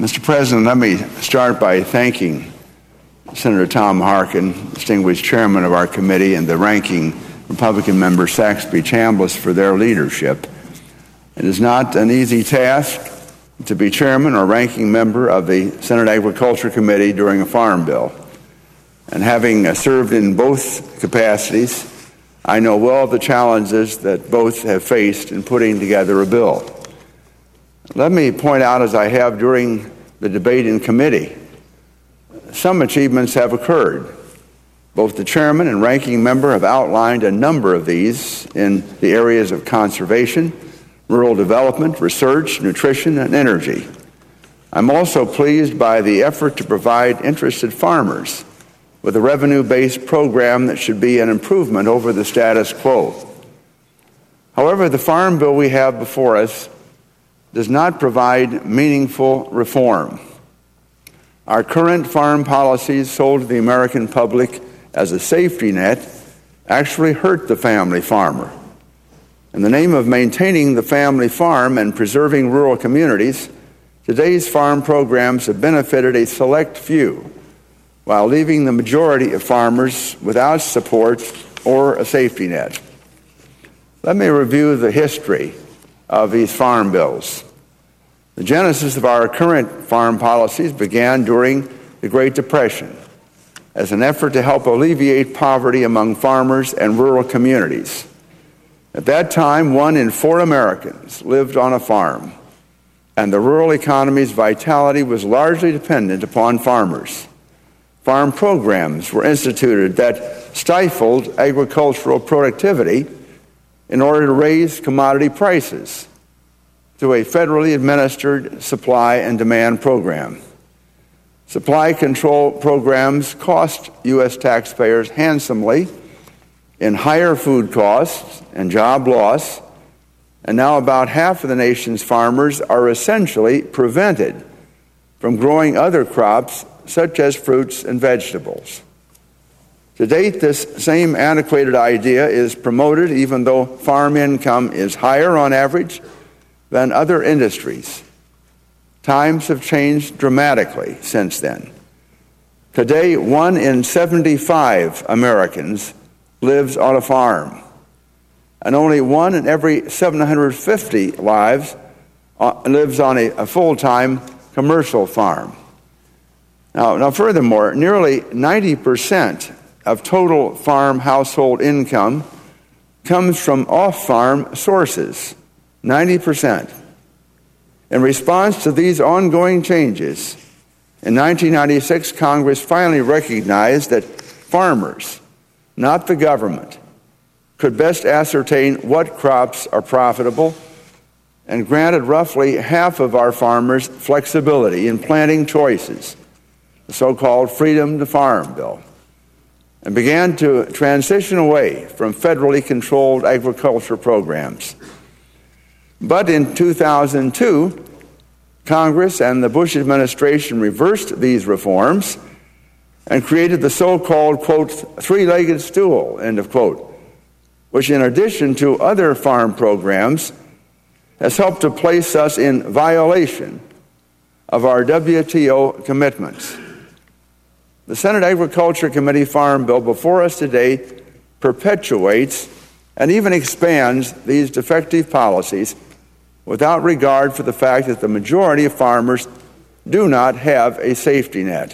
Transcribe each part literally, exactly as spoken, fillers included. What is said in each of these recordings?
Mister President, let me start by thanking Senator Tom Harkin, distinguished chairman of our committee, and the ranking Republican member Saxby Chambliss for their leadership. It is not an easy task to be chairman or ranking member of the Senate Agriculture Committee during a farm bill. And having served in both capacities, I know well the challenges that both have faced in putting together a bill. Let me point out, as I have during the debate in committee, some achievements have occurred. Both the chairman and ranking member have outlined a number of these in the areas of conservation, rural development, research, nutrition, and energy. I'm also pleased by the effort to provide interested farmers with a revenue-based program that should be an improvement over the status quo. However, the farm bill we have before us does not provide meaningful reform. Our current farm policies sold to the American public as a safety net actually hurt the family farmer. In the name of maintaining the family farm and preserving rural communities, today's farm programs have benefited a select few, while leaving the majority of farmers without support or a safety net. Let me review the history of these farm bills. The genesis of our current farm policies began during the Great Depression as an effort to help alleviate poverty among farmers and rural communities. At that time, one in four Americans lived on a farm, and the rural economy's vitality was largely dependent upon farmers. Farm programs were instituted that stifled agricultural productivity in order to raise commodity prices through a federally administered supply and demand program. Supply control programs cost U S taxpayers handsomely in higher food costs and job loss, and now about half of the nation's farmers are essentially prevented from growing other crops such as fruits and vegetables. To date, this same antiquated idea is promoted even though farm income is higher on average than other industries. Times have changed dramatically since then. Today, one in seventy-five Americans lives on a farm, and only one in every seven hundred fifty lives uh, lives on a, a full-time commercial farm. Now, now, furthermore, nearly ninety percent of total farm household income comes from off-farm sources, ninety percent. In response to these ongoing changes, in nineteen ninety-six, Congress finally recognized that farmers, not the government, could best ascertain what crops are profitable and granted roughly half of our farmers flexibility in planting choices, the so-called Freedom to Farm bill, and began to transition away from federally controlled agriculture programs. But in two thousand two, Congress and the Bush administration reversed these reforms and created the so-called, quote, three-legged stool, end of quote, which in addition to other farm programs has helped to place us in violation of our W T O commitments. The Senate Agriculture Committee Farm Bill before us today perpetuates and even expands these defective policies without regard for the fact that the majority of farmers do not have a safety net.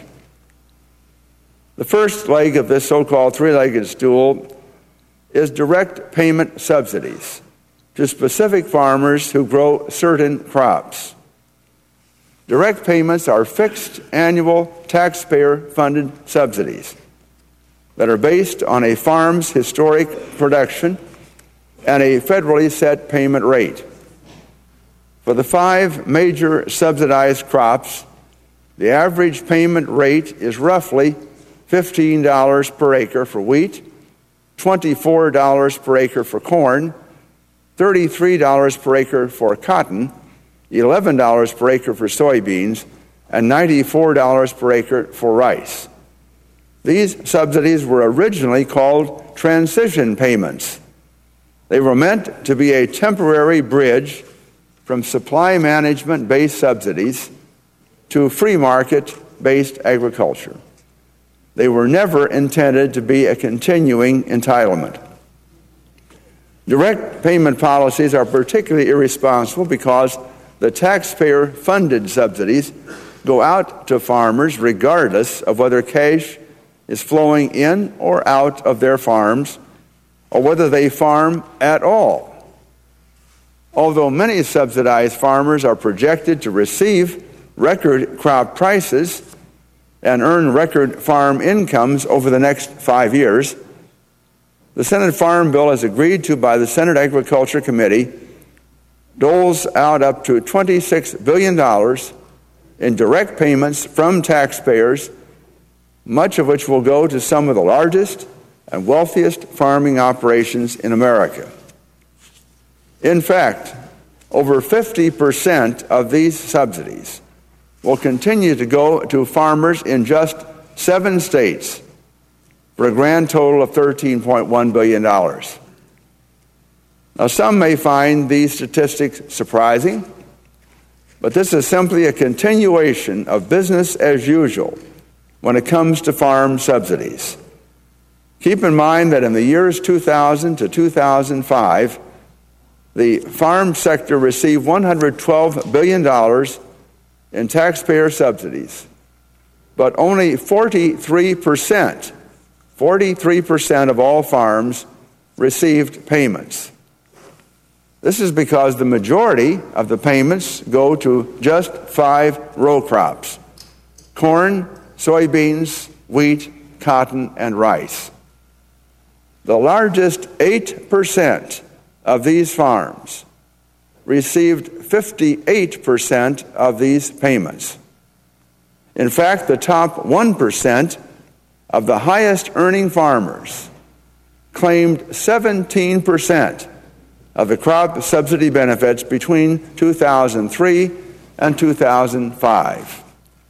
The first leg of this so-called three-legged stool is direct payment subsidies to specific farmers who grow certain crops. Direct payments are fixed annual taxpayer-funded subsidies that are based on a farm's historic production and a federally set payment rate. For the five major subsidized crops, the average payment rate is roughly fifteen dollars per acre for wheat, twenty-four dollars per acre for corn, thirty-three dollars per acre for cotton, eleven dollars per acre for soybeans, and ninety-four dollars per acre for rice. These subsidies were originally called transition payments. They were meant to be a temporary bridge from supply management-based subsidies to free market-based agriculture. They were never intended to be a continuing entitlement. Direct payment policies are particularly irresponsible because the taxpayer-funded subsidies go out to farmers regardless of whether cash is flowing in or out of their farms or whether they farm at all. Although many subsidized farmers are projected to receive record crop prices and earn record farm incomes over the next five years, the Senate Farm Bill, as agreed to by the Senate Agriculture Committee, doles out up to twenty-six billion dollars in direct payments from taxpayers, much of which will go to some of the largest and wealthiest farming operations in America. In fact, over fifty percent of these subsidies will continue to go to farmers in just seven states for a grand total of thirteen point one billion dollars. Now, some may find these statistics surprising, but this is simply a continuation of business as usual when it comes to farm subsidies. Keep in mind that in the years two thousand to two thousand five, the farm sector received one hundred twelve billion dollars in taxpayer subsidies, but only forty-three percent, forty-three percent of all farms received payments. This is because the majority of the payments go to just five row crops: corn, soybeans, wheat, cotton, and rice. The largest eight percent of these farms received fifty-eight percent of these payments. In fact, the top one percent of the highest earning farmers claimed seventeen percent of the crop subsidy benefits between two thousand three and two thousand five.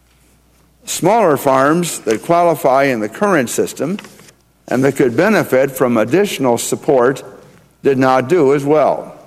Smaller farms that qualify in the current system and that could benefit from additional support did not do as well.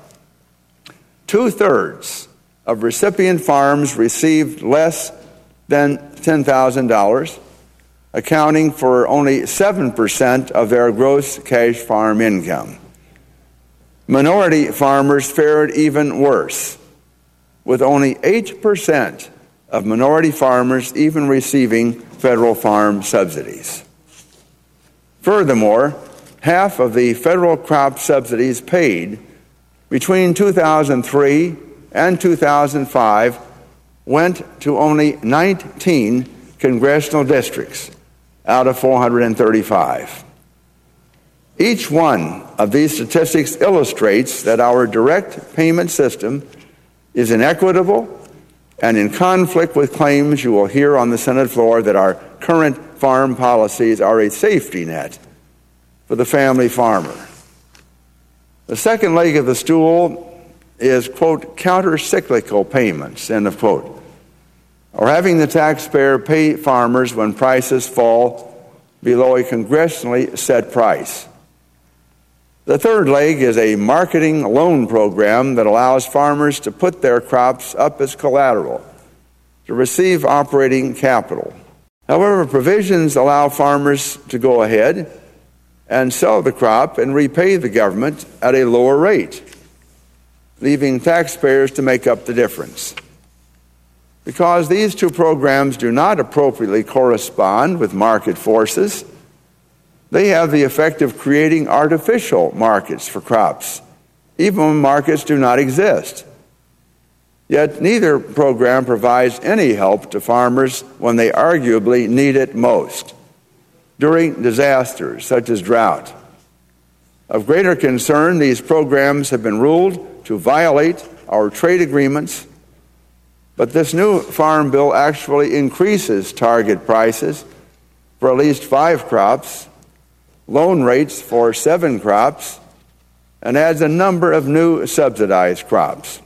Two-thirds of recipient farms received less than ten thousand dollars, accounting for only seven percent of their gross cash farm income. Minority farmers fared even worse, with only eight percent of minority farmers even receiving federal farm subsidies. Furthermore, half of the federal crop subsidies paid between two thousand three and two thousand five went to only nineteen congressional districts out of four hundred thirty-five. Each one of these statistics illustrates that our direct payment system is inequitable and in conflict with claims you will hear on the Senate floor that our current farm policies are a safety net for the family farmer. The second leg of the stool is, quote, counter-cyclical payments, end of quote, or having the taxpayer pay farmers when prices fall below a congressionally set price. The third leg is a marketing loan program that allows farmers to put their crops up as collateral to receive operating capital. However, provisions allow farmers to go ahead and sell the crop and repay the government at a lower rate, leaving taxpayers to make up the difference. Because these two programs do not appropriately correspond with market forces, they have the effect of creating artificial markets for crops, even when markets do not exist. Yet neither program provides any help to farmers when they arguably need it most, during disasters such as drought. Of greater concern, these programs have been ruled to violate our trade agreements, but this new farm bill actually increases target prices for at least five crops, loan rates for seven crops, and adds a number of new subsidized crops.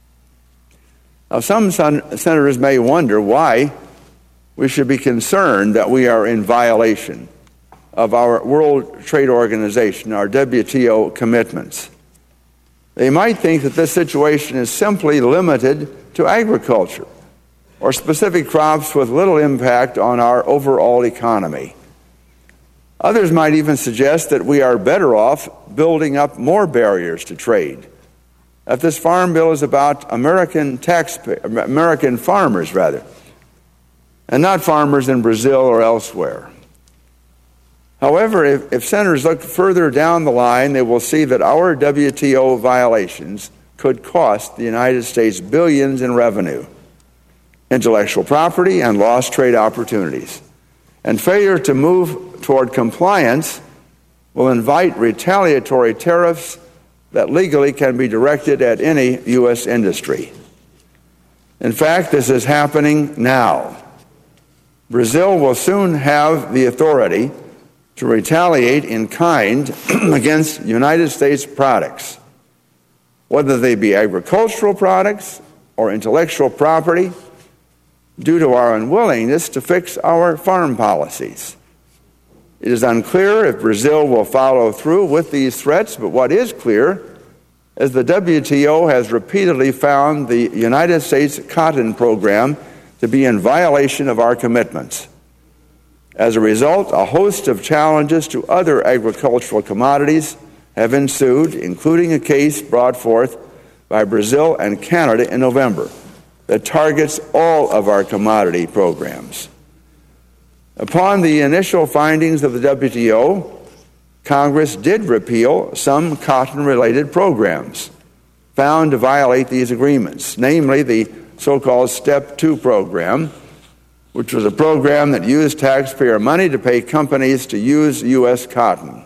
Now, some sen- senators may wonder why we should be concerned that we are in violation of our World Trade Organization, our W T O commitments. They might think that this situation is simply limited to agriculture, or specific crops with little impact on our overall economy. Others might even suggest that we are better off building up more barriers to trade, that this farm bill is about American taxpayers, American farmers rather, and not farmers in Brazil or elsewhere. However, if, if senators look further down the line, they will see that our W T O violations could cost the United States billions in revenue, intellectual property, and lost trade opportunities. And failure to move toward compliance will invite retaliatory tariffs that legally can be directed at any U S industry. In fact, this is happening now. Brazil will soon have the authority to retaliate in kind against United States products, whether they be agricultural products or intellectual property, due to our unwillingness to fix our farm policies. It is unclear if Brazil will follow through with these threats, but what is clear is the W T O has repeatedly found the United States cotton program to be in violation of our commitments. As a result, a host of challenges to other agricultural commodities have ensued, including a case brought forth by Brazil and Canada in November that targets all of our commodity programs. Upon the initial findings of the W T O, Congress did repeal some cotton-related programs found to violate these agreements, namely the so-called Step two program, which was a program that used taxpayer money to pay companies to use U S cotton.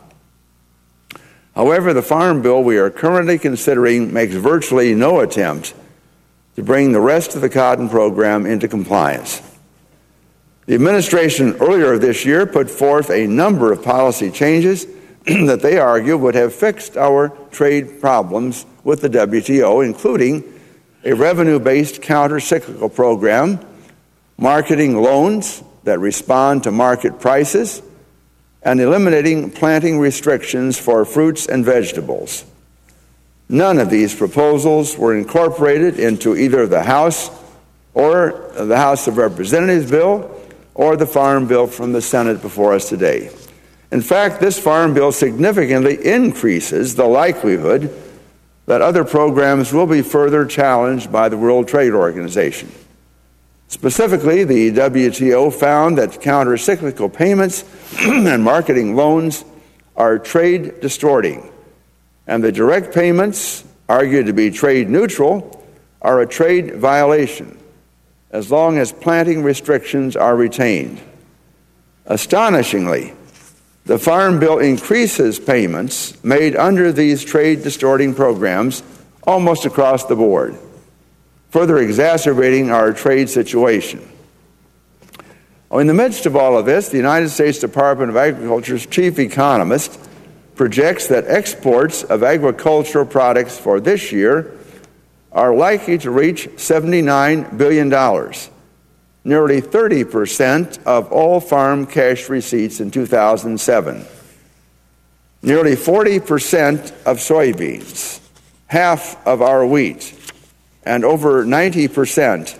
However, the farm bill we are currently considering makes virtually no attempt to bring the rest of the cotton program into compliance. The administration earlier this year put forth a number of policy changes that they argue would have fixed our trade problems with the W T O, including a revenue-based counter-cyclical program, marketing loans that respond to market prices, and eliminating planting restrictions for fruits and vegetables. None of these proposals were incorporated into either the House or the House of Representatives bill or the Farm Bill from the Senate before us today. In fact, this Farm Bill significantly increases the likelihood that other programs will be further challenged by the World Trade Organization. Specifically, the W T O found that counter-cyclical payments and marketing loans are trade distorting, and the direct payments, argued to be trade neutral, are a trade violation, as long as planting restrictions are retained. Astonishingly, the Farm Bill increases payments made under these trade-distorting programs almost across the board, further exacerbating our trade situation. In the midst of all of this, the United States Department of Agriculture's chief economist projects that exports of agricultural products for this year are likely to reach seventy-nine billion dollars, nearly thirty percent of all farm cash receipts in two thousand seven, nearly forty percent of soybeans, half of our wheat, and over ninety percent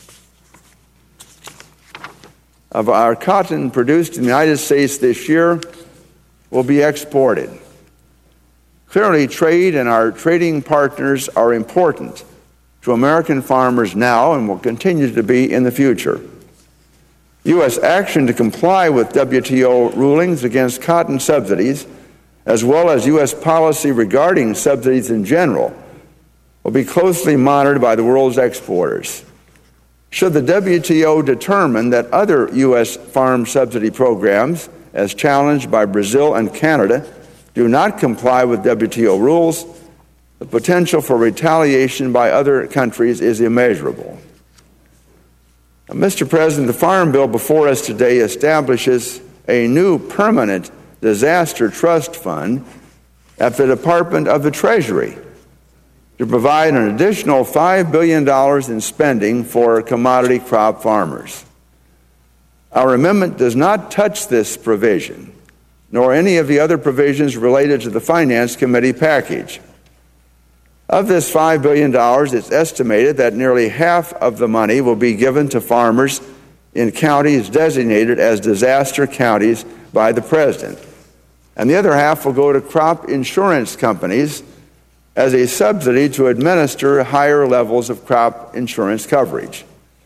of our cotton produced in the United States this year will be exported. Clearly, trade and our trading partners are important to American farmers now and will continue to be in the future. U S action to comply with W T O rulings against cotton subsidies, as well as U S policy regarding subsidies in general, will be closely monitored by the world's exporters. Should the W T O determine that other U S farm subsidy programs, as challenged by Brazil and Canada, do not comply with W T O rules, the potential for retaliation by other countries is immeasurable. Now, Mister President, the Farm Bill before us today establishes a new permanent disaster trust fund at the Department of the Treasury to provide an additional five billion dollars in spending for commodity crop farmers. Our amendment does not touch this provision, nor any of the other provisions related to the Finance Committee package. Of this five billion dollars, it's estimated that nearly half of the money will be given to farmers in counties designated as disaster counties by the President. And the other half will go to crop insurance companies as a subsidy to administer higher levels of crop insurance coverage.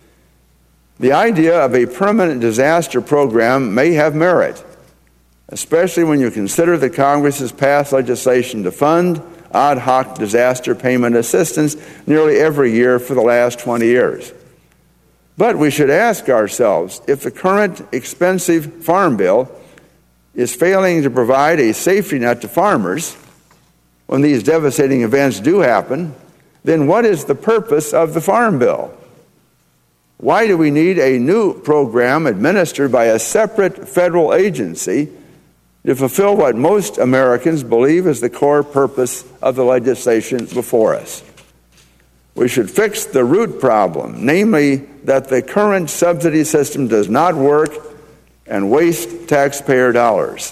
The idea of a permanent disaster program may have merit, especially when you consider that Congress has passed legislation to fund ad hoc disaster payment assistance nearly every year for the last twenty years. But we should ask ourselves if the current expensive farm bill is failing to provide a safety net to farmers when these devastating events do happen, then what is the purpose of the farm bill? Why do we need a new program administered by a separate federal agency to fulfill what most Americans believe is the core purpose of the legislation before us? We should fix the root problem, namely that the current subsidy system does not work and waste taxpayer dollars.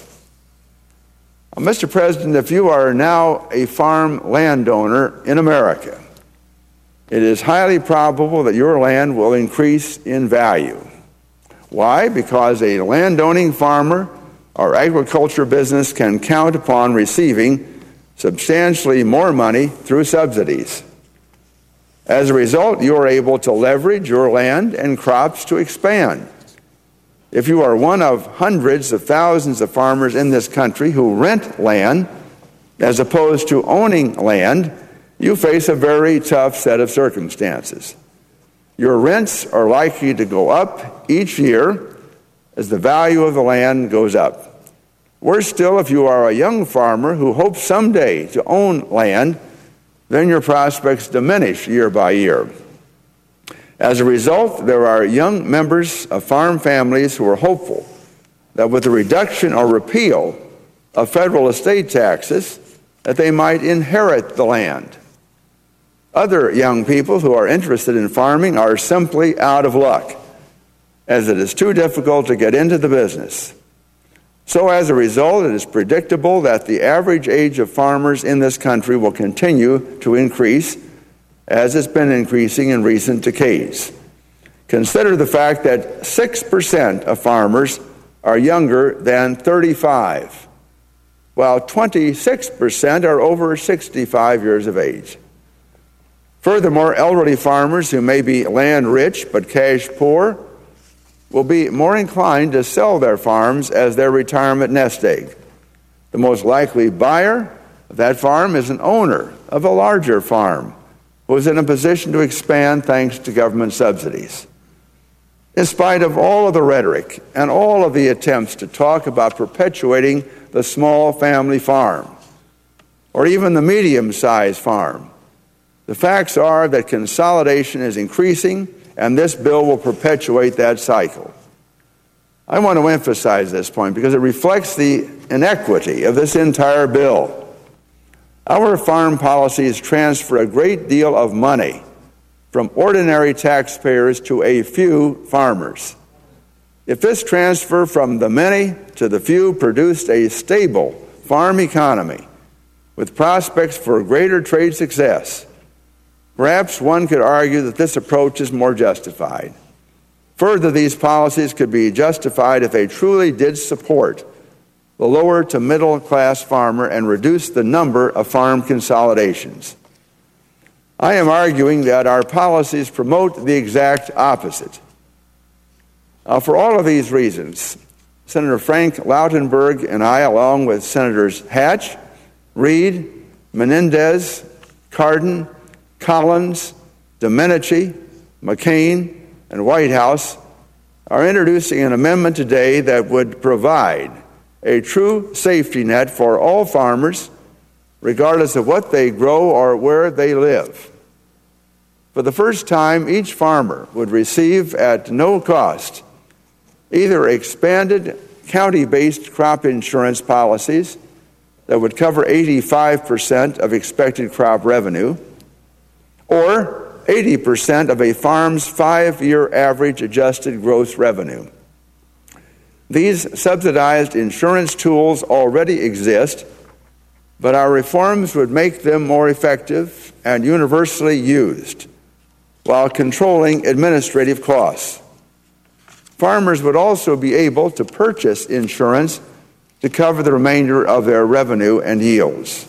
Well, Mister President, if you are now a farm landowner in America, it is highly probable that your land will increase in value. Why? Because a landowning farmer or agriculture business can count upon receiving substantially more money through subsidies. As a result, you are able to leverage your land and crops to expand. If you are one of hundreds of thousands of farmers in this country who rent land as opposed to owning land, you face a very tough set of circumstances. Your rents are likely to go up each year as the value of the land goes up. Worse still, if you are a young farmer who hopes someday to own land, then your prospects diminish year by year. As a result, there are young members of farm families who are hopeful that with the reduction or repeal of federal estate taxes, that they might inherit the land. Other young people who are interested in farming are simply out of luck, as it is too difficult to get into the business. So as a result, it is predictable that the average age of farmers in this country will continue to increase, as it's been increasing in recent decades. Consider the fact that six percent of farmers are younger than thirty-five, while twenty-six percent are over sixty-five years of age. Furthermore, elderly farmers who may be land rich but cash poor will be more inclined to sell their farms as their retirement nest egg. The most likely buyer of that farm is an owner of a larger farm who is in a position to expand thanks to government subsidies. In spite of all of the rhetoric and all of the attempts to talk about perpetuating the small family farm or even the medium-sized farm, the facts are that consolidation is increasing, and this bill will perpetuate that cycle. I want to emphasize this point because it reflects the inequity of this entire bill. Our farm policies transfer a great deal of money from ordinary taxpayers to a few farmers. If this transfer from the many to the few produced a stable farm economy with prospects for greater trade success, perhaps one could argue that this approach is more justified. Further, these policies could be justified if they truly did support the lower to middle class farmer and reduce the number of farm consolidations. I am arguing that our policies promote the exact opposite. Uh, for all of these reasons, Senator Frank Lautenberg and I, along with Senators Hatch, Reed, Menendez, Cardin, Collins, Domenici, McCain, and Whitehouse are introducing an amendment today that would provide a true safety net for all farmers, regardless of what they grow or where they live. For the first time, each farmer would receive at no cost either expanded county-based crop insurance policies that would cover eighty-five percent of expected crop revenue, or eighty percent of a farm's five-year average adjusted gross revenue. These subsidized insurance tools already exist but our reforms would make them more effective and universally used while controlling administrative costs. Farmers would also be able to purchase insurance to cover the remainder of their revenue and yields.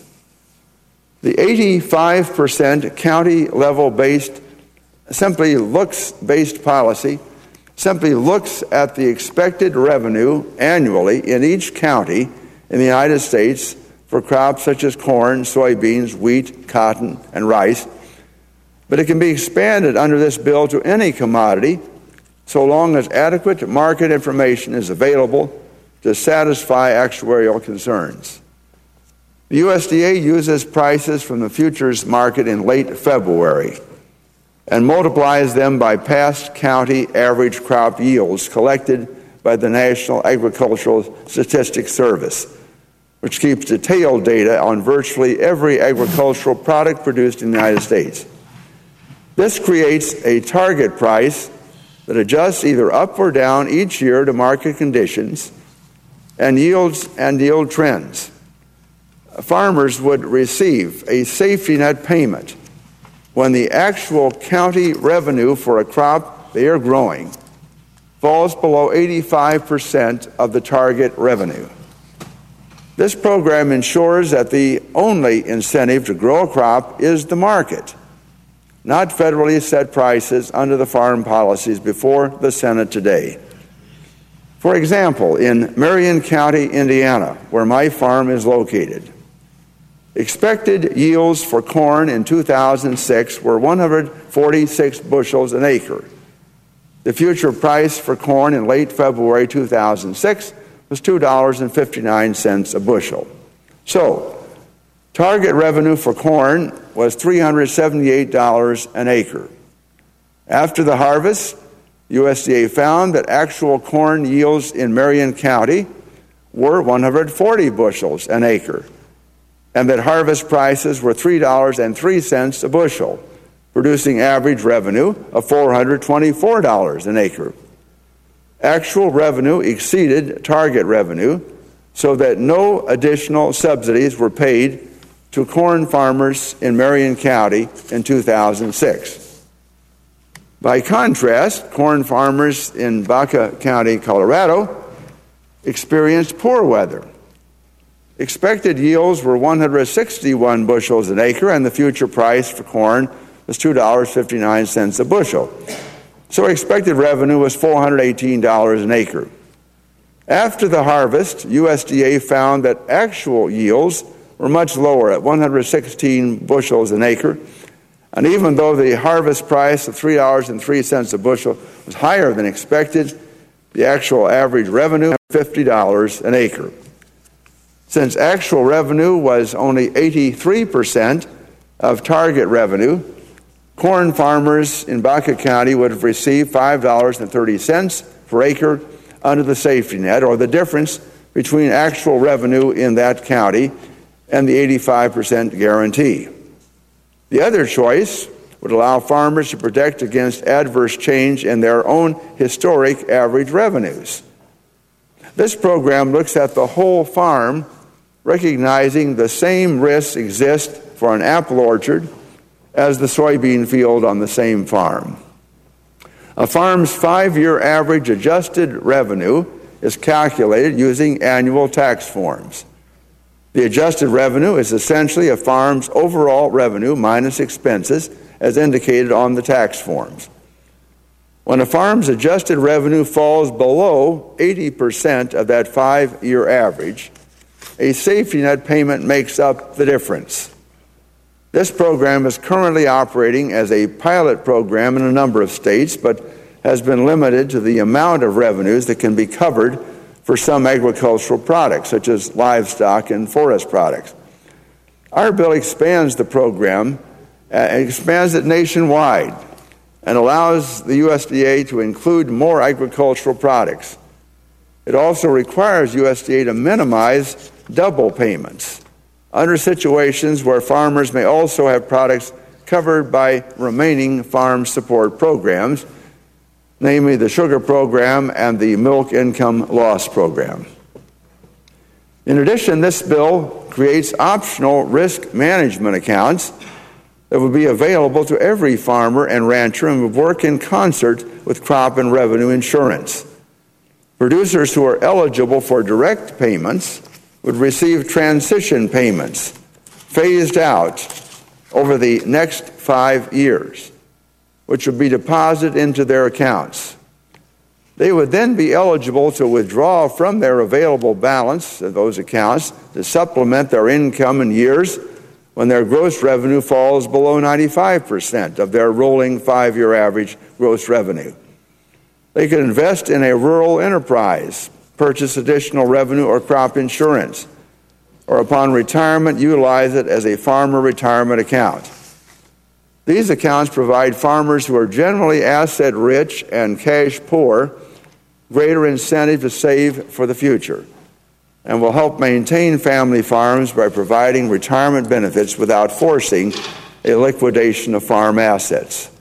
The eighty-five percent county-level based, simply looks-based policy simply looks at the expected revenue annually in each county in the United States for crops such as corn, soybeans, wheat, cotton, and rice. But it can be expanded under this bill to any commodity so long as adequate market information is available to satisfy actuarial concerns. The U S D A uses prices from the futures market in late February and multiplies them by past county average crop yields collected by the National Agricultural Statistics Service, which keeps detailed data on virtually every agricultural product produced in the United States. This creates a target price that adjusts either up or down each year to market conditions and yields and yield trends. Farmers would receive a safety net payment when the actual county revenue for a crop they are growing falls below eighty-five percent of the target revenue. This program ensures that the only incentive to grow a crop is the market, not federally set prices under the farm policies before the Senate today. For example, in Marion County, Indiana, where my farm is located, expected yields for corn in two thousand six were one hundred forty-six bushels an acre. The future price for corn in late February two thousand six was two dollars and fifty-nine cents a bushel. So, target revenue for corn was three hundred seventy-eight dollars an acre. After the harvest, U S D A found that actual corn yields in Marion County were one hundred forty bushels an acre, and that harvest prices were three dollars and three cents a bushel, producing average revenue of four hundred twenty-four dollars an acre. Actual revenue exceeded target revenue, so that no additional subsidies were paid to corn farmers in Marion County in two thousand six. By contrast, corn farmers in Baca County, Colorado, experienced poor weather. Expected yields were one hundred sixty-one bushels an acre, and the future price for corn was two dollars and fifty-nine cents a bushel. So expected revenue was four hundred eighteen dollars an acre. After the harvest, U S D A found that actual yields were much lower at one hundred sixteen bushels an acre, and even though the harvest price of three dollars and three cents a bushel was higher than expected, the actual average revenue was fifty dollars an acre. Since actual revenue was only eighty-three percent of target revenue, corn farmers in Baca County would have received five dollars and thirty cents per acre under the safety net, or the difference between actual revenue in that county and the eighty-five percent guarantee. The other choice would allow farmers to protect against adverse change in their own historic average revenues. This program looks at the whole farm, recognizing the same risks exist for an apple orchard as the soybean field on the same farm. A farm's five-year average adjusted revenue is calculated using annual tax forms. The adjusted revenue is essentially a farm's overall revenue minus expenses as indicated on the tax forms. When a farm's adjusted revenue falls below eighty percent of that five-year average, a safety net payment makes up the difference. This program is currently operating as a pilot program in a number of states, but has been limited to the amount of revenues that can be covered for some agricultural products, such as livestock and forest products. Our bill expands the program, uh, expands it nationwide, and allows the U S D A to include more agricultural products. It also requires U S D A to minimize double payments under situations where farmers may also have products covered by remaining farm support programs, namely the sugar program and the milk income loss program. In addition, this bill creates optional risk management accounts that would be available to every farmer and rancher and would work in concert with crop and revenue insurance. Producers who are eligible for direct payments would receive transition payments phased out over the next five years, which would be deposited into their accounts. They would then be eligible to withdraw from their available balance of those accounts to supplement their income in years when their gross revenue falls below ninety-five percent of their rolling five-year average gross revenue. They could invest in a rural enterprise, purchase additional revenue or crop insurance, or upon retirement, utilize it as a farmer retirement account. These accounts provide farmers who are generally asset-rich and cash-poor greater incentive to save for the future, and will help maintain family farms by providing retirement benefits without forcing a liquidation of farm assets.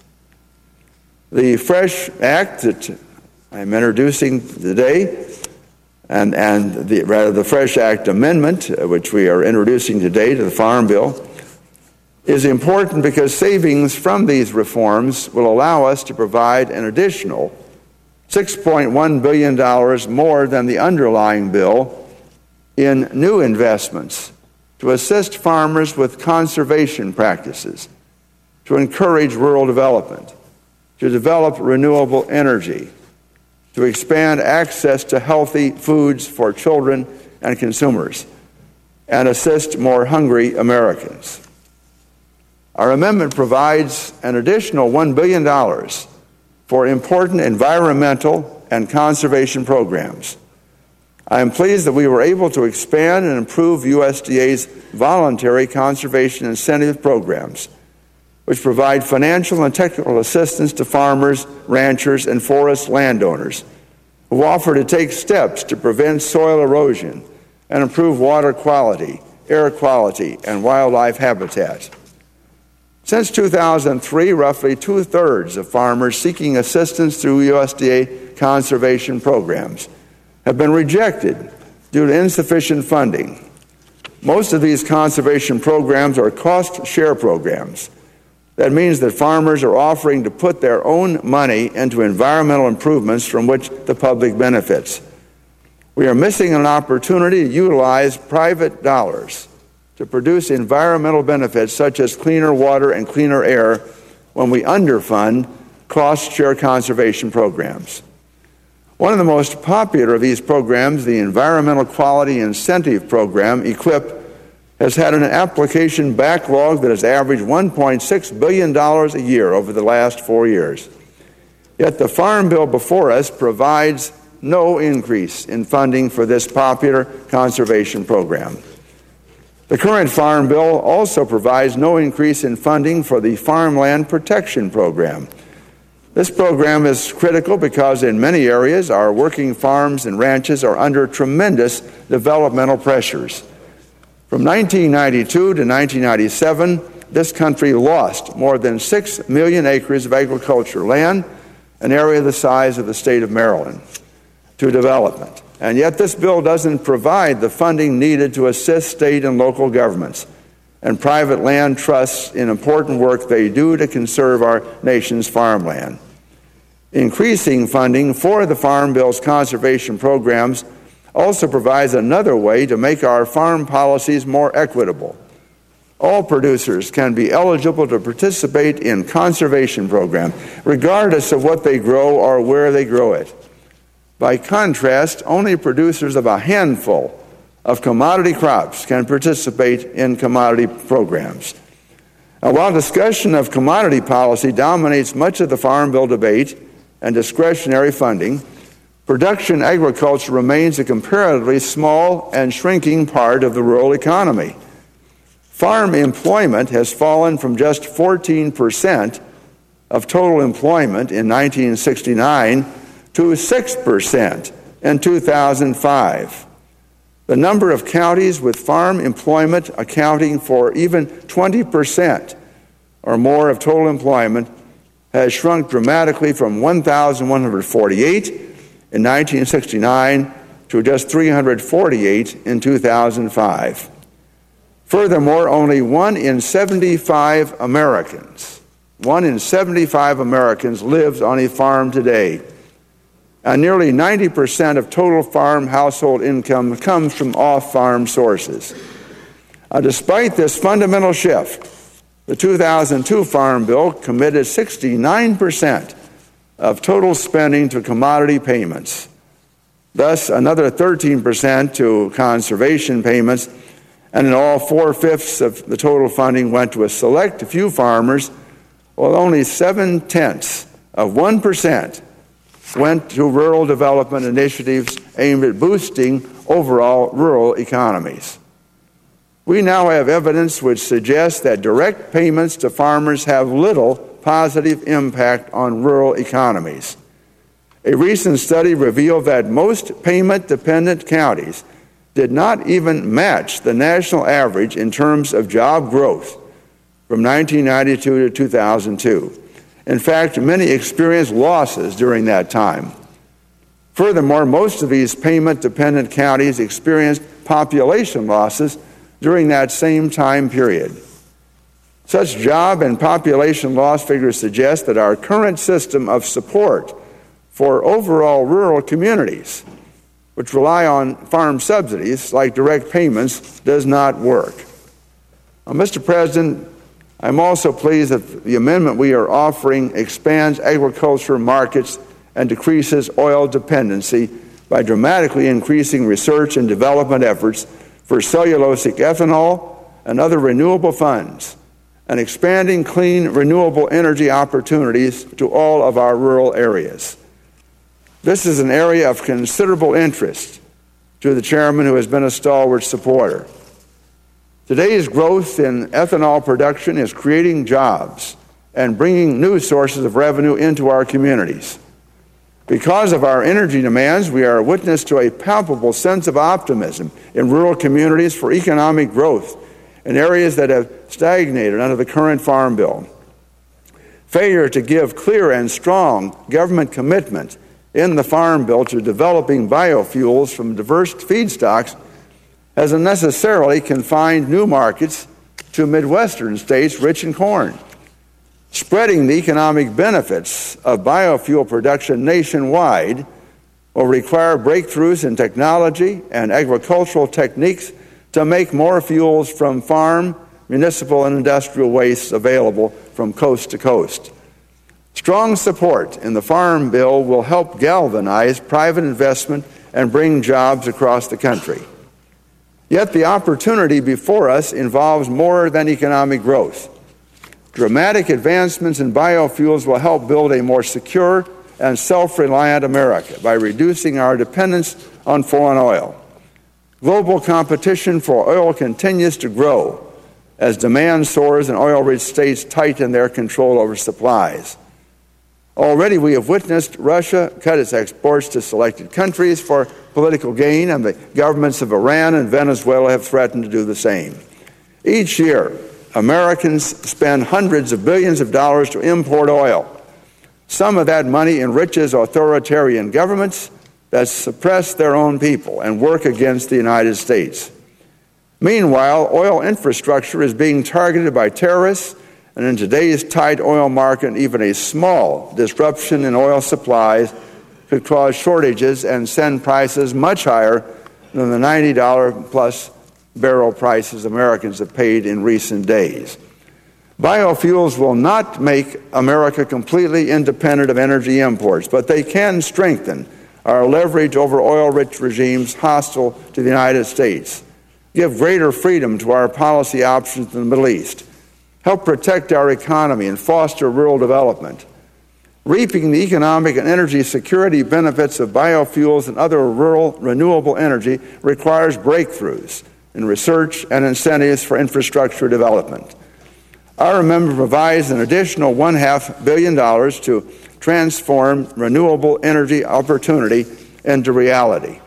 The FRESH Act that I'm introducing today, and, and the, rather the FRESH Act amendment, which we are introducing today to the Farm Bill, is important because savings from these reforms will allow us to provide an additional six point one billion dollars more than the underlying bill in new investments to assist farmers with conservation practices, to encourage rural development, to develop renewable energy, to expand access to healthy foods for children and consumers, and assist more hungry Americans. Our amendment provides an additional one billion dollars for important environmental and conservation programs. I am pleased that we were able to expand and improve U S D A's voluntary conservation incentive programs, which provide financial and technical assistance to farmers, ranchers, and forest landowners who offer to take steps to prevent soil erosion and improve water quality, air quality, and wildlife habitat. Since two thousand three, roughly two-thirds of farmers seeking assistance through U S D A conservation programs have been rejected due to insufficient funding. Most of these conservation programs are cost-share programs. That means that farmers are offering to put their own money into environmental improvements from which the public benefits. We are missing an opportunity to utilize private dollars to produce environmental benefits such as cleaner water and cleaner air when we underfund cost-share conservation programs. One of the most popular of these programs, the Environmental Quality Incentive Program, EQIP, has had an application backlog that has averaged one point six billion dollars a year over the last four years. Yet the Farm Bill before us provides no increase in funding for this popular conservation program. The current Farm Bill also provides no increase in funding for the Farmland Protection Program. This program is critical because in many areas our working farms and ranches are under tremendous developmental pressures. From nineteen ninety-two to nineteen ninety-seven, this country lost more than six million acres of agricultural land, an area the size of the state of Maryland, to development. And yet this bill doesn't provide the funding needed to assist state and local governments and private land trusts in important work they do to conserve our nation's farmland. Increasing funding for the Farm Bill's conservation programs also provides another way to make our farm policies more equitable. All producers can be eligible to participate in conservation programs, regardless of what they grow or where they grow it. By contrast, only producers of a handful of commodity crops can participate in commodity programs. Now, while discussion of commodity policy dominates much of the Farm Bill debate and discretionary funding, production agriculture remains a comparatively small and shrinking part of the rural economy. Farm employment has fallen from just fourteen percent of total employment in nineteen sixty-nine to six percent in two thousand five. The number of counties with farm employment accounting for even twenty percent or more of total employment has shrunk dramatically from one thousand one hundred forty-eight in nineteen sixty-nine to just three hundred forty-eight in two thousand five. Furthermore, only one in seventy-five Americans, one in seventy-five Americans lives on a farm today. And nearly ninety percent of total farm household income comes from off-farm sources. Uh, despite this fundamental shift, the two thousand two Farm Bill committed sixty-nine percent of total spending to commodity payments. Thus, another thirteen percent to conservation payments, and in all, four-fifths of the total funding went to a select few farmers, while only seven-tenths of one percent went to rural development initiatives aimed at boosting overall rural economies. We now have evidence which suggests that direct payments to farmers have little positive impact on rural economies. A recent study revealed that most payment-dependent counties did not even match the national average in terms of job growth from nineteen ninety-two to two thousand two. In fact, many experienced losses during that time. Furthermore, most of these payment-dependent counties experienced population losses during that same time period. Such job and population loss figures suggest that our current system of support for overall rural communities, which rely on farm subsidies like direct payments, does not work. Now, Mister President, I'm also pleased that the amendment we are offering expands agriculture markets and decreases oil dependency by dramatically increasing research and development efforts for cellulosic ethanol and other renewable funds, and expanding clean, renewable energy opportunities to all of our rural areas. This is an area of considerable interest to the chairman, who has been a stalwart supporter. Today's growth in ethanol production is creating jobs and bringing new sources of revenue into our communities. Because of our energy demands, we are witness to a palpable sense of optimism in rural communities for economic growth in areas that have stagnated under the current Farm Bill. Failure to give clear and strong government commitment in the Farm Bill to developing biofuels from diverse feedstocks has unnecessarily confined new markets to Midwestern states rich in corn. Spreading the economic benefits of biofuel production nationwide will require breakthroughs in technology and agricultural techniques to make more fuels from farm, municipal, and industrial wastes available from coast to coast. Strong support in the Farm Bill will help galvanize private investment and bring jobs across the country. Yet the opportunity before us involves more than economic growth. Dramatic advancements in biofuels will help build a more secure and self-reliant America by reducing our dependence on foreign oil. Global competition for oil continues to grow as demand soars and oil-rich states tighten their control over supplies. Already we have witnessed Russia cut its exports to selected countries for political gain, and the governments of Iran and Venezuela have threatened to do the same. Each year, Americans spend hundreds of billions of dollars to import oil. Some of that money enriches authoritarian governments that suppress their own people and work against the United States. Meanwhile, oil infrastructure is being targeted by terrorists, and in today's tight oil market, even a small disruption in oil supplies could cause shortages and send prices much higher than the ninety dollars plus barrel prices Americans have paid in recent days. Biofuels will not make America completely independent of energy imports, but they can strengthen our leverage over oil-rich regimes hostile to the United States, give greater freedom to our policy options in the Middle East, help protect our economy and foster rural development. Reaping the economic and energy security benefits of biofuels and other rural renewable energy requires breakthroughs in research and incentives for infrastructure development. Our amendment provides an additional one half billion dollars to transform renewable energy opportunity into reality.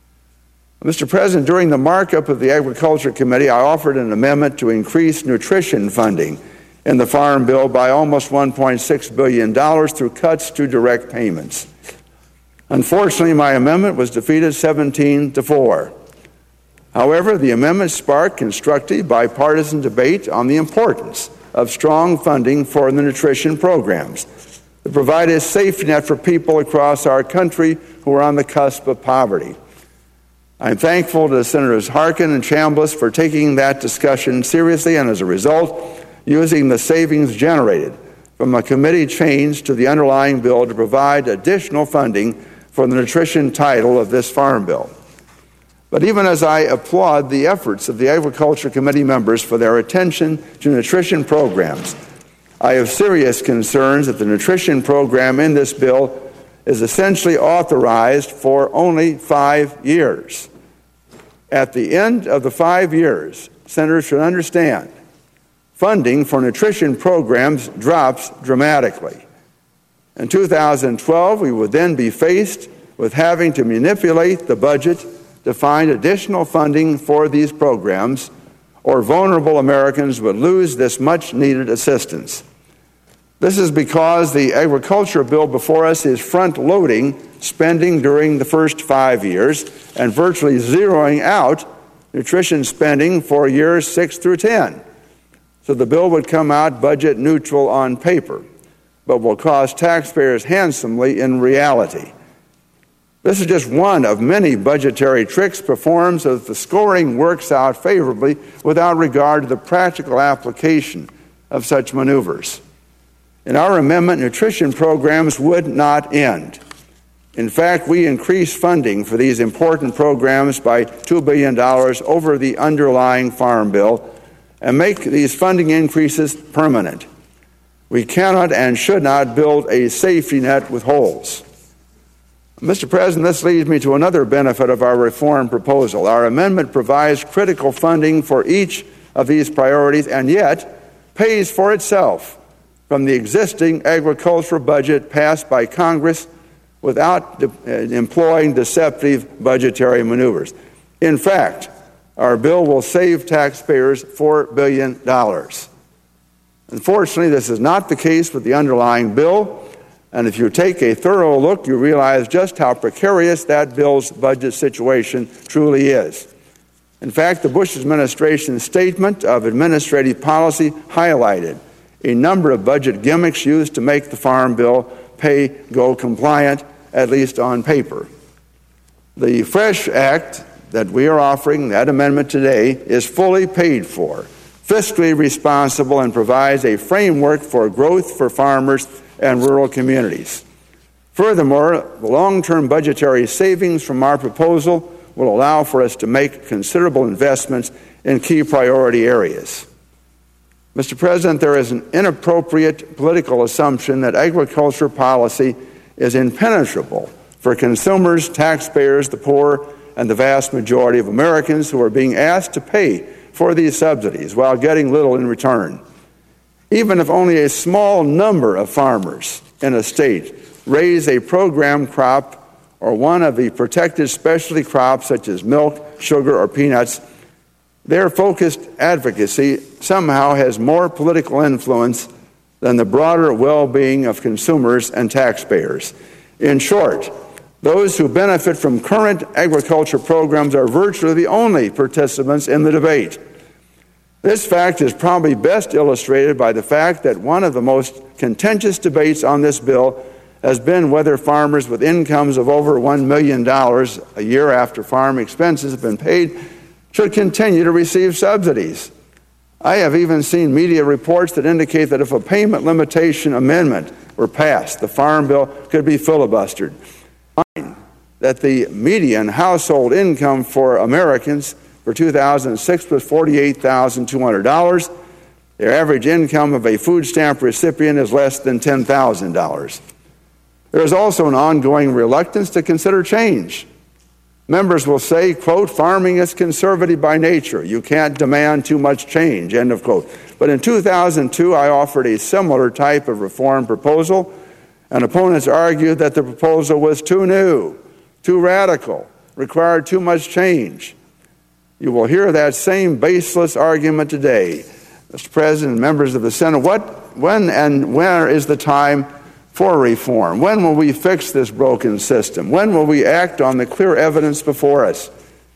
Mister President, during the markup of the Agriculture Committee, I offered an amendment to increase nutrition funding in the Farm Bill by almost one point six billion dollars through cuts to direct payments. Unfortunately, my amendment was defeated seventeen to four. However, the amendment sparked constructive bipartisan debate on the importance of strong funding for the nutrition programs to provide a safety net for people across our country who are on the cusp of poverty. I'm thankful to Senators Harkin and Chambliss for taking that discussion seriously and, as a result, using the savings generated from a committee change to the underlying bill to provide additional funding for the nutrition title of this farm bill. But even as I applaud the efforts of the Agriculture Committee members for their attention to nutrition programs, I have serious concerns that the nutrition program in this bill is essentially authorized for only five years. At the end of the five years, senators should understand, funding for nutrition programs drops dramatically. In two thousand twelve, we would then be faced with having to manipulate the budget to find additional funding for these programs, or vulnerable Americans would lose this much-needed assistance. This is because the agriculture bill before us is front-loading spending during the first five years and virtually zeroing out nutrition spending for years six through ten. So the bill would come out budget neutral on paper, but will cost taxpayers handsomely in reality. This is just one of many budgetary tricks performed so that the scoring works out favorably without regard to the practical application of such maneuvers. In our amendment, nutrition programs would not end. In fact, we increase funding for these important programs by two billion dollars over the underlying farm bill and make these funding increases permanent. We cannot and should not build a safety net with holes. Mister President, this leads me to another benefit of our reform proposal. Our amendment provides critical funding for each of these priorities and yet pays for itself from the existing agricultural budget passed by Congress without de- uh, employing deceptive budgetary maneuvers. In fact, our bill will save taxpayers four billion dollars. Unfortunately, this is not the case with the underlying bill. And if you take a thorough look, you realize just how precarious that bill's budget situation truly is. In fact, the Bush administration's statement of administrative policy highlighted a number of budget gimmicks used to make the Farm Bill pay-go compliant, at least on paper. The FRESH Act that we are offering, that amendment today, is fully paid for, fiscally responsible, and provides a framework for growth for farmers and rural communities. Furthermore, the long-term budgetary savings from our proposal will allow for us to make considerable investments in key priority areas. Mister President, there is an inappropriate political assumption that agriculture policy is impenetrable for consumers, taxpayers, the poor, and the vast majority of Americans who are being asked to pay for these subsidies while getting little in return. Even if only a small number of farmers in a state raise a program crop or one of the protected specialty crops such as milk, sugar, or peanuts, their focused advocacy somehow has more political influence than the broader well-being of consumers and taxpayers. In short, those who benefit from current agriculture programs are virtually the only participants in the debate. This fact is probably best illustrated by the fact that one of the most contentious debates on this bill has been whether farmers with incomes of over one million dollars a year after farm expenses have been paid should continue to receive subsidies. I have even seen media reports that indicate that if a payment limitation amendment were passed, the Farm Bill could be filibustered. That the median household income for Americans for two thousand six was forty-eight thousand two hundred dollars. Their average income of a food stamp recipient is less than ten thousand dollars. There is also an ongoing reluctance to consider change. Members will say, quote, farming is conservative by nature. You can't demand too much change, end of quote. But in two thousand two, I offered a similar type of reform proposal, and opponents argued that the proposal was too new, too radical, required too much change. You will hear that same baseless argument today. Mister President and members of the Senate, what, when and where is the time for reform? When will we fix this broken system? When will we act on the clear evidence before us?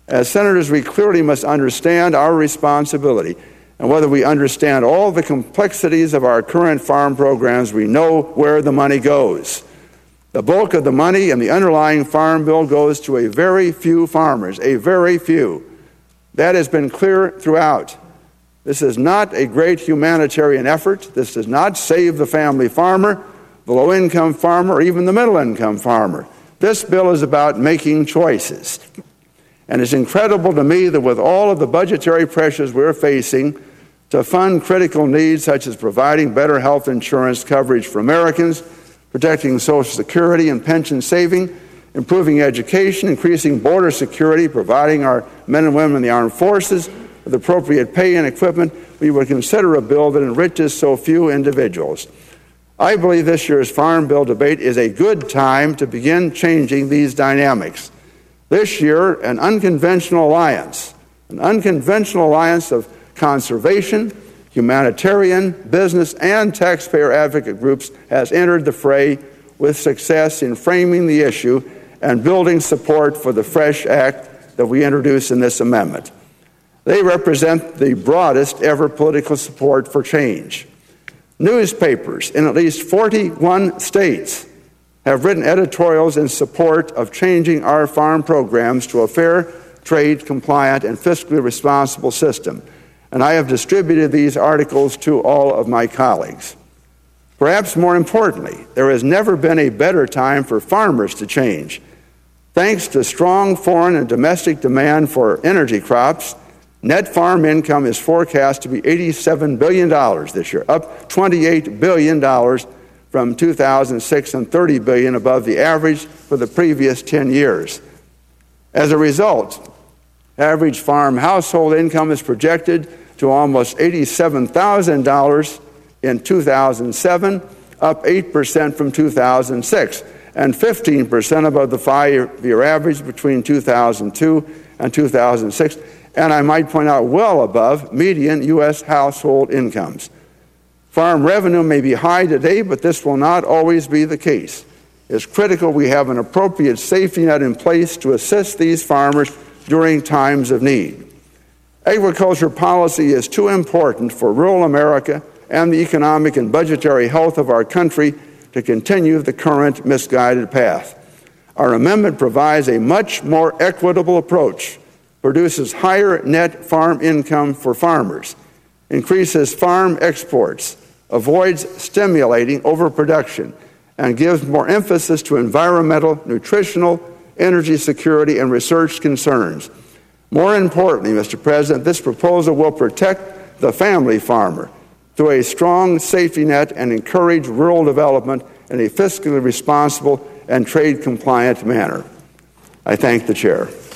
As senators, we clearly must understand our responsibility. And whether we understand all the complexities of our current farm programs, we know where the money goes. The bulk of the money in the underlying farm bill goes to a very few farmers, a very few. That has been clear throughout. This is not a great humanitarian effort. This does not save the family farmer, the low-income farmer, or even the middle-income farmer. This bill is about making choices. And it's incredible to me that with all of the budgetary pressures we're facing to fund critical needs such as providing better health insurance coverage for Americans, protecting Social Security and pension saving, improving education, increasing border security, providing our men and women in the armed forces with appropriate pay and equipment, we would consider a bill that enriches so few individuals. I believe this year's Farm Bill debate is a good time to begin changing these dynamics. This year, an unconventional alliance, an unconventional alliance of conservation, humanitarian, business, and taxpayer advocate groups has entered the fray with success in framing the issue and building support for the FRESH Act that we introduced in this amendment. They represent the broadest ever political support for change. Newspapers in at least forty-one states have written editorials in support of changing our farm programs to a fair, trade-compliant, and fiscally responsible system. And I have distributed these articles to all of my colleagues. Perhaps more importantly, there has never been a better time for farmers to change. Thanks to strong foreign and domestic demand for energy crops, net farm income is forecast to be eighty-seven billion dollars this year, up twenty-eight billion dollars from two thousand six and thirty billion dollars above the average for the previous ten years. As a result, average farm household income is projected to almost eighty-seven thousand dollars in two thousand seven, up eight percent from two thousand six, and fifteen percent above the five-year average between two thousand two and two thousand six, and I might point out well above median U S household incomes. Farm revenue may be high today, but this will not always be the case. It's critical we have an appropriate safety net in place to assist these farmers during times of need. Agriculture policy is too important for rural America and the economic and budgetary health of our country to continue the current misguided path. Our amendment provides a much more equitable approach, produces higher net farm income for farmers, increases farm exports, avoids stimulating overproduction, and gives more emphasis to environmental, nutritional, energy security, and research concerns. More importantly, Mister President, this proposal will protect the family farmer through a strong safety net and encourage rural development in a fiscally responsible and trade-compliant manner. I thank the Chair.